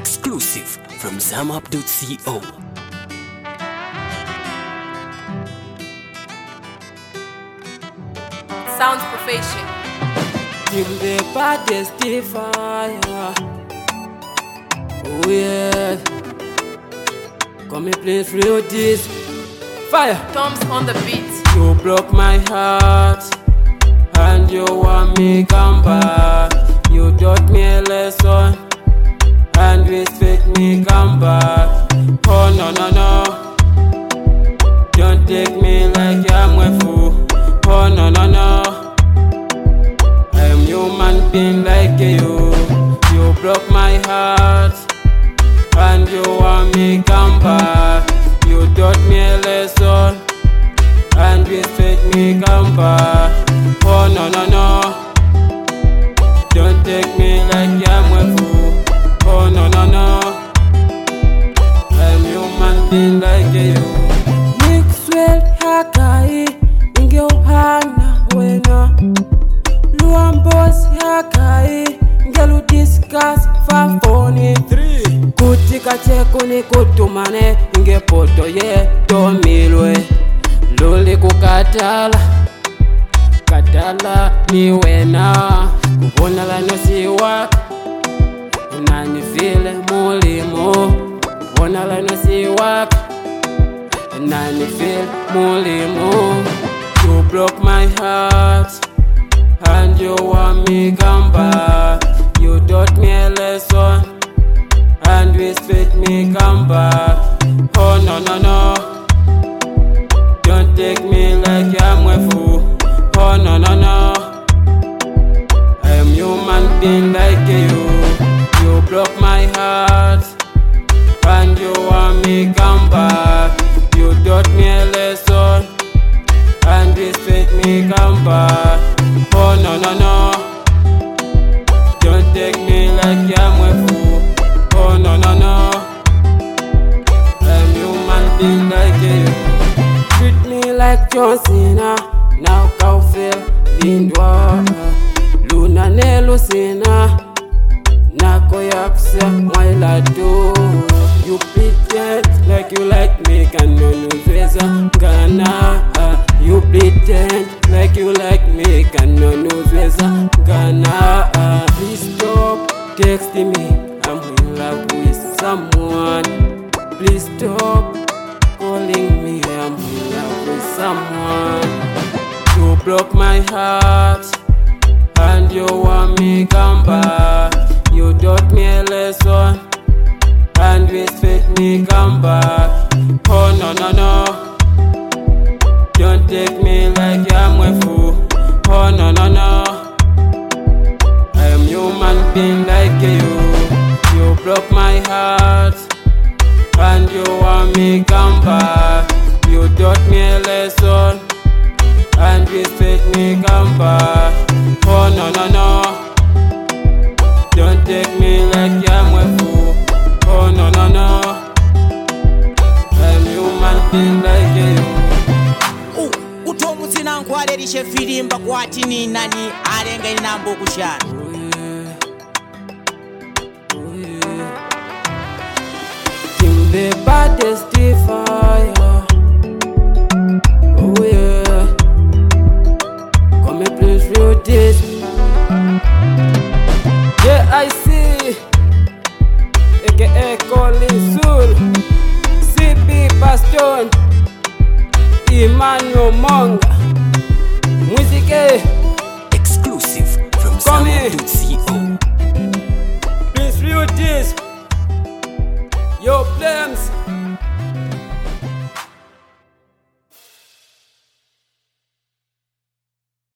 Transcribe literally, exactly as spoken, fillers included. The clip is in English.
Exclusive from zamap dot co. Sounds Profession. Till the baddest fire. Oh yeah. Come and play through this fire. Tom's on the beat. You broke my heart, and you want me come back. You taught me a lesson, and you expect me come back. Oh no no no, don't take me like I'm a fool. Oh no no no, I'm human being like you. You broke my heart, and you want me come back. You taught me a lesson, and you expect me come back. Oh no no no, don't take me like I'm a fool. Oh no no no, I'm human being like you. Mixwell hakai ingeuhana wena luambos hakai ngelu discuss fafoni three kutika cheko ni kutumane ingepoto ye tomilwe luli kukatala katala ni wena kubonala nosiwa nani vile mulimo kubonala nosiwa nani vile mulimo. You broke my heart, and you want me come back. You taught me a lesson, and you expect me come back. Oh no no no, don't take me like I'm a fool. Oh no no no, I'm human being like you. You broke my heart, and you want me come back. You taught me a lesson, and you expect me come back. Oh no no no, don't take me like I'm a fool. Oh no no no, I'm human being like you. Treat me like John Cena, now can feel Lindwa. Luna ne Lucina, nako yaksa mwaila do. You pretend like you like me, can no nuzweza Ghana. You pretend like you like me, can no nuzweza Ghana. Please stop texting me, I'm in love with someone. Please stop calling me, I'm in love with someone. You broke my heart, and you want me come back. You taught me a lesson, and you expect me come back. Oh no no no, don't take me like I'm a fool. Oh no no no, I'm human being like you. You broke my heart, and you want me come back. You taught me a lesson, and you expect me come back. Oh no no no, don't take me like I'm a fool. Oh no no no, I'm human being like you. Utomu zina nkwale rishe filimba kwa tini nani arenga inambo kushana. Oh yeah, oh yeah. Till the baddest fire. Oh yeah, come and play through this. Yeah, I see, aka Colin Soul, C P Bastion, Emmanuel Monga, Musique. Exclusive from Come zamap